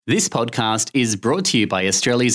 This podcast is brought to you by Australia's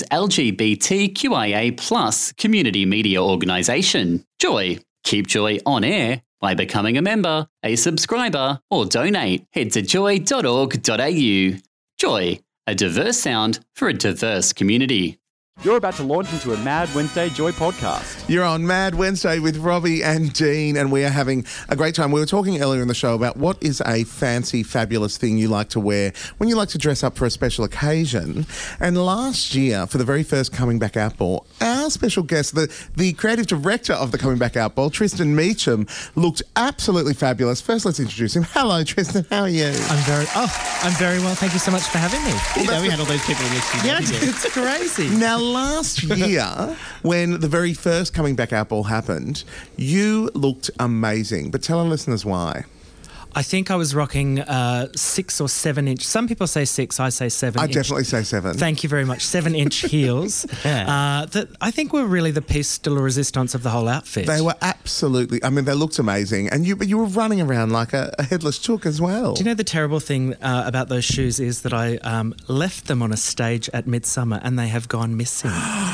LGBTQIA+ community media organisation, Joy. Keep Joy on air by becoming a member, a subscriber, or donate. Head to joy.org.au. Joy, a diverse sound for a diverse community. You're about to launch into a Mad Wednesday Joy podcast. You're on Mad Wednesday with Robbie and Dean, and we are having a great time. We were talking earlier in the show about what is a fancy, fabulous thing you like to wear when you like to dress up for a special occasion. And last year, for the very first Coming Back Out Ball, our special guest, the creative director of the Coming Back Out Ball, Tristan Meacham, looked absolutely fabulous. First, let's introduce him. Hello, Tristan. How are you? I'm very well. Thank you so much for having me. We had all those people in this studio. Yeah, it's crazy. Now, last year, when the very first Coming Back Out Ball happened, you looked amazing. But tell our listeners why. I think I was rocking 6 or 7 inch. Some people say 6, I say 7. I definitely say 7. Thank you very much. 7-inch heels. That I think were really the piece de la resistance of the whole outfit. They were absolutely. I mean, they looked amazing, and you were running around like a headless chook as well. Do you know the terrible thing about those shoes is that I left them on a stage at Midsummer and they have gone missing.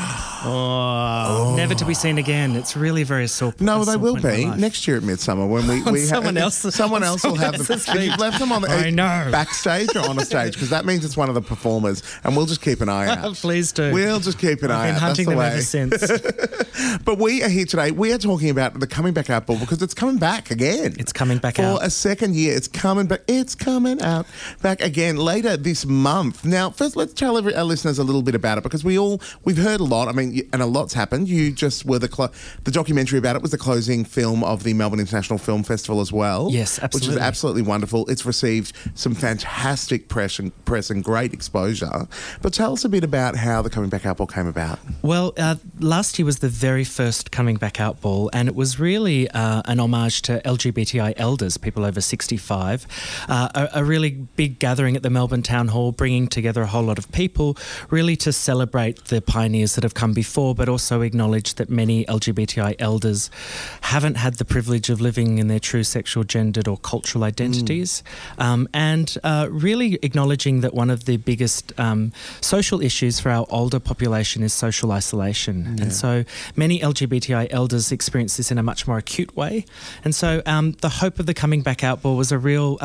Never to be seen again. It's really very sore. No, they will be next year at Midsummer when we someone else will have them. If you've left them on the backstage or on a stage, because that means it's one of the performers, and we'll just keep an eye out. Please do. We'll just keep an eye out. I've been hunting them ever since. But we are here today. We are talking about the Coming Back Out Ball because it's coming back again. It's coming back out for a second year. It's coming back. It's coming out back again later this month. Now, first, let's tell our listeners a little bit about it because we've heard a lot. I mean, and a lot's happened. You just were the documentary about it was the closing film of the Melbourne International Film Festival as well. Yes, absolutely. Which is absolutely wonderful. It's received some fantastic press and great exposure. But tell us a bit about how the Coming Back Out Ball came about. Well, last year was the very first Coming Back Out Ball, and it was really an homage to LGBTI elders, people over 65. A really big gathering at the Melbourne Town Hall, bringing together a whole lot of people, really to celebrate the pioneers that have come before, but also acknowledge that many LGBTI elders haven't had the privilege of living in their true sexual, gendered or cultural identities, and really acknowledging that one of the biggest social issues for our older population is social isolation. Yeah. And so many LGBTI elders experience this in a much more acute way. And so the hope of the Coming Back Out Ball was a real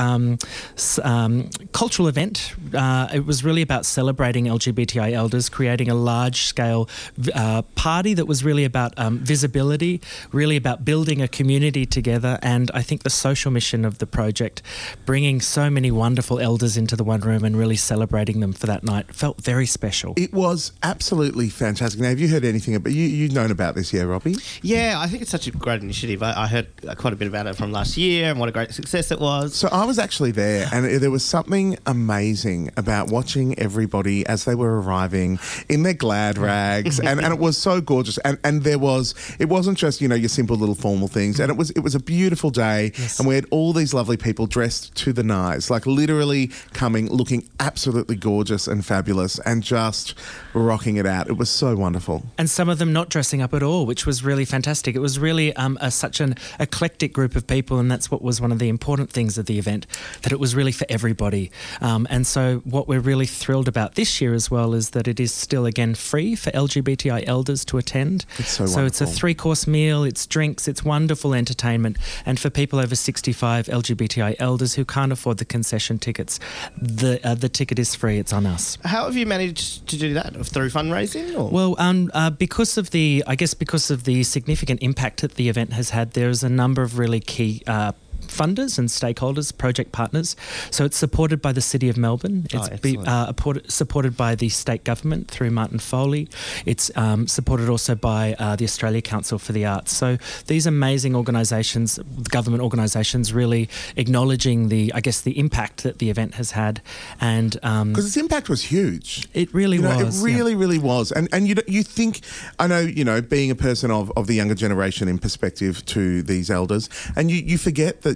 cultural event. It was really about celebrating LGBTI elders, creating a large-scale party that was really about visibility, really about building a community together, and I think the social mission of the project, bringing so many wonderful elders into the one room and really celebrating them for that night, felt very special. It was absolutely fantastic. Now, have you heard anything about you've known about this, yeah, Robbie? Yeah, I think it's such a great initiative. I heard quite a bit about it from last year and what a great success it was. So I was actually there, and there was something amazing about watching everybody as they were arriving in their glad rags, and it was so gorgeous. And it wasn't just, your simple little formal things, and it was a beautiful day, yes. And we had all these lovely people dressed to the nines, like literally looking absolutely gorgeous and fabulous and just rocking it out. It was so wonderful. And some of them not dressing up at all, which was really fantastic. It was really such an eclectic group of people, and that's what was one of the important things of the event, that it was really for everybody. And so what we're really thrilled about this year as well is that it is still, again, free for LGBTI elders to attend. It's so wonderful. It's a 3-course meal, it's drinks, it's wonderful entertainment. And for people over 65 LGBTI elders who can't afford the concession tickets, the ticket is free. It's on us. How have you managed to do that? Through fundraising? Or? Well, because of the significant impact that the event has had, there's a number of really key funders and stakeholders, project partners. So it's supported by the City of Melbourne. It's supported by the state government through Martin Foley. It's supported also by the Australia Council for the Arts. So these amazing organisations, government organisations, really acknowledging the impact that the event has had, and because its impact was huge. It really was. It really was. And you think, I know, being a person of the younger generation in perspective to these elders, and you forget that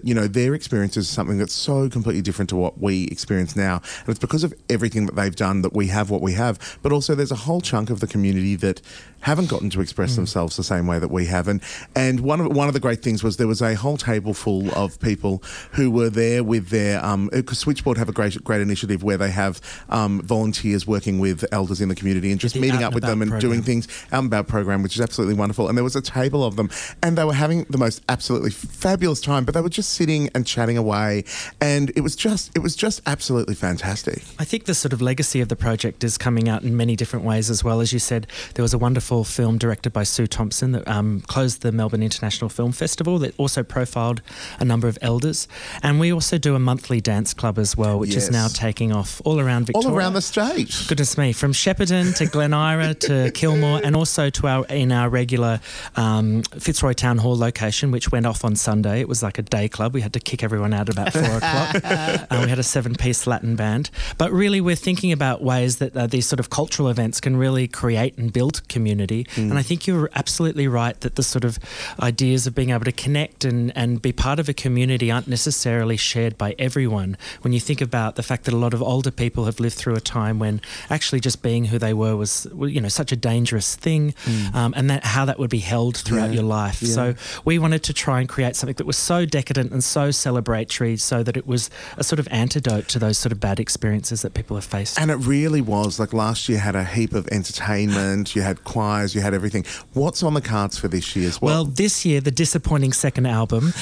that, you know, their experience is something that's so completely different to what we experience now. And it's because of everything that they've done that we have what we have. But also there's a whole chunk of the community that haven't gotten to express themselves the same way that we have. And one of the great things was there was a whole table full of people who were there with their Switchboard have a great initiative where they have volunteers working with elders in the community and just meeting up with them and doing things, out and about program, which is absolutely wonderful. And there was a table of them and they were having the most absolutely fabulous time, but they were just sitting and chatting away, and it was just absolutely fantastic. I think the sort of legacy of the project is coming out in many different ways as well. As you said, there was a wonderful film directed by Sue Thompson that closed the Melbourne International Film Festival that also profiled a number of elders. And we also do a monthly dance club as well, which is now taking off all around Victoria. All around the state. Goodness me, from Shepparton to Glen Ira to Kilmore, and also to our regular Fitzroy Town Hall location, which went off on Sunday. It was like a day club. We had to kick everyone out at about 4 o'clock. We had a 7-piece Latin band. But really, we're thinking about ways that these sort of cultural events can really create and build community. And I think you're absolutely right that the sort of ideas of being able to connect and be part of a community aren't necessarily shared by everyone. When you think about the fact that a lot of older people have lived through a time when actually just being who they were was, you know, such a dangerous thing, and that how that would be held throughout your life. Yeah. So we wanted to try and create something that was so decadent and so celebratory so that it was a sort of antidote to those sort of bad experiences that people have faced. And it really was. Like last year had a heap of entertainment, you had choirs, you had everything. What's on the cards for this year as well? Well, this year, the disappointing second album,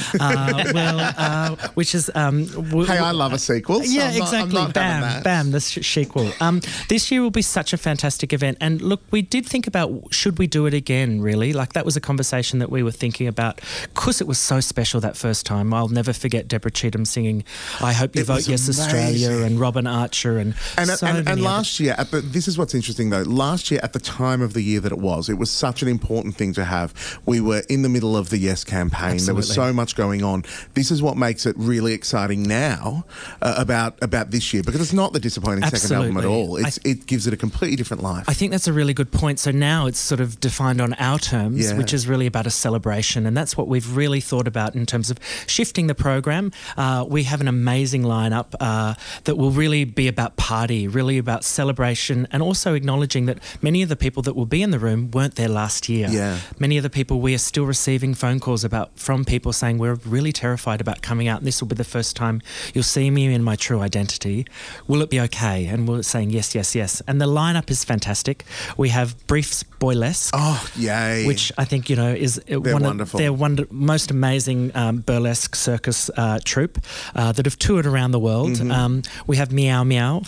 which is... hey, I love a sequel. So exactly. Bam, the sequel. This year will be such a fantastic event. And look, we did think about, should we do it again, really? Like that was a conversation that we were thinking about because it was so special that first time. I'll never forget Deborah Cheetham singing I Hope You Vote Yes Australia and Robin Archer and last year, this is what's interesting though, last year at the time of the year that it was such an important thing to have. We were in the middle of the Yes campaign. Absolutely. There was so much going on. This is what makes it really exciting now about this year, because it's not the disappointing second album at all. It gives it a completely different life. I think that's a really good point. So now it's sort of defined on our terms, which is really about a celebration, and that's what we've really thought about in terms of shifting the program. We have an amazing lineup that will really be about party, really about celebration, and also acknowledging that many of the people that will be in the room weren't there last year. Yeah. Many of the people, we are still receiving phone calls from people saying we're really terrified about coming out and this will be the first time you'll see me in my true identity. Will it be okay? And we're saying yes, yes, yes. And the lineup is fantastic. We have Briefs Boylesque. Oh, yay. Which I think, you know, is wonderful. They're most amazing burlesque circus troupe that have toured around the world. We have Meow Meow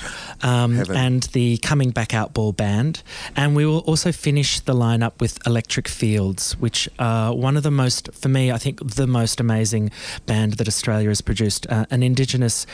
and the Coming Back Out Ball Band. And we will also finish the lineup with Electric Fields, which are one of the most, for me, I think the most amazing band that Australia has produced. An Indigenous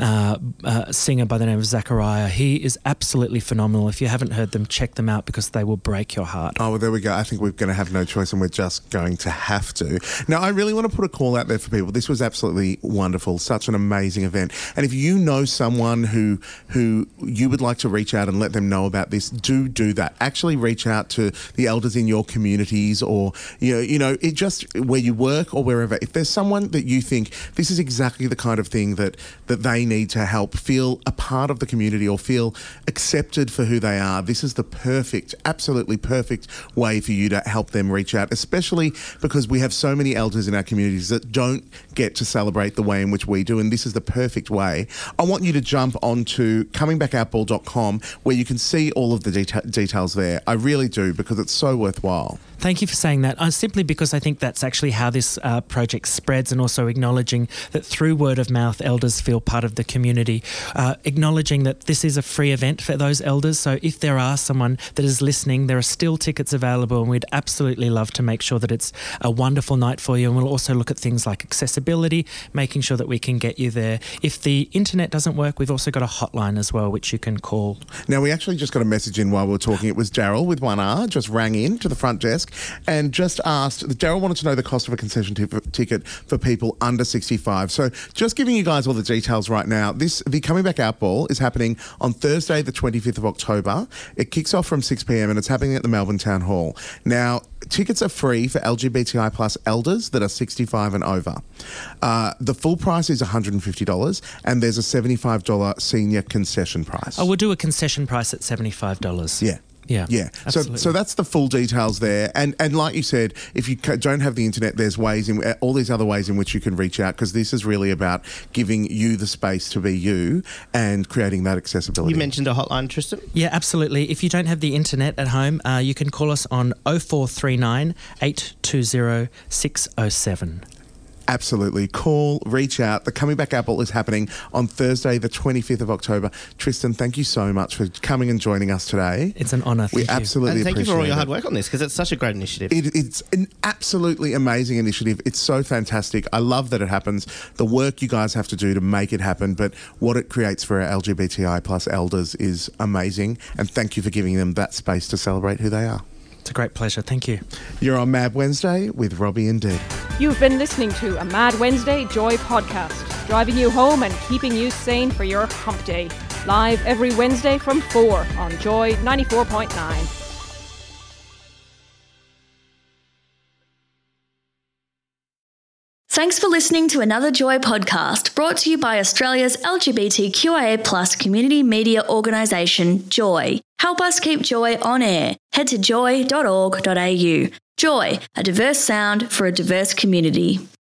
singer by the name of Zachariah. He is absolutely phenomenal. If you haven't heard them, check them out because they will break your heart. Oh, well, there we go. I think we're going to have no choice and we're just going to have to. Now, I really want to put a call out there for people. This was absolutely wonderful. Such an amazing event. And if you know someone who you would like to reach out and let them know about this, do that. Actually reach out to the elders in your communities or, you know, it just where you work or wherever. If there's someone that you think this is exactly the kind of thing that they need to help feel a part of the community or feel accepted for who they are, this is the absolutely perfect way for you to help them reach out, especially because we have so many elders in our communities that don't get to celebrate the way in which we do, and this is the perfect way. I want you to jump onto comingbackoutball.com where you can see all of the details there. I really do, because it's so worthwhile. Thank you for saying that. Simply because I think that's actually how this project spreads, and also acknowledging that through word of mouth, elders feel part of the community, acknowledging that this is a free event for those elders. So if there are someone that is listening, there are still tickets available, and we'd absolutely love to make sure that it's a wonderful night for you. And we'll also look at things like accessibility, making sure that we can get you there. If the internet doesn't work, we've also got a hotline as well, which you can call. Now, we actually just got a message in while we were talking. It was Daryl with 1R, just rang in to the front desk and just asked, Daryl wanted to know the cost of a concession ticket for people under 65. So just giving you guys all the details right now, the Coming Back Out Ball is happening on Thursday, the 25th of October. It kicks off from 6 p.m. and it's happening at the Melbourne Town Hall. Now, tickets are free for LGBTI plus elders that are 65 and over. The full price is $150 and there's a $75 senior concession price. Oh, we'll do a concession price at $75. Yeah. Yeah. So that's the full details there. And like you said, if you don't have the internet, there's ways in all these other ways in which you can reach out, because this is really about giving you the space to be you and creating that accessibility. You mentioned a hotline, Tristan. Yeah, absolutely. If you don't have the internet at home, you can call us on 0439 820 607. Absolutely. Call, reach out. The Coming Back Out Ball is happening on Thursday, the 25th of October. Tristan, thank you so much for coming and joining us today. It's an honour. We absolutely and thank you for all your appreciate hard work on this, because it's such a great initiative. It's an absolutely amazing initiative. It's so fantastic. I love that it happens. The work you guys have to do to make it happen, but what it creates for our LGBTI plus elders is amazing. And thank you for giving them that space to celebrate who they are. It's a great pleasure. Thank you. You're on Mad Wednesday with Robbie and Deb. You've been listening to a Mad Wednesday Joy podcast, driving you home and keeping you sane for your hump day. Live every Wednesday from 4 on Joy 94.9. Thanks for listening to another Joy podcast brought to you by Australia's LGBTQIA+ community media organisation, Joy. Help us keep Joy on air. Head to joy.org.au. Joy, a diverse sound for a diverse community.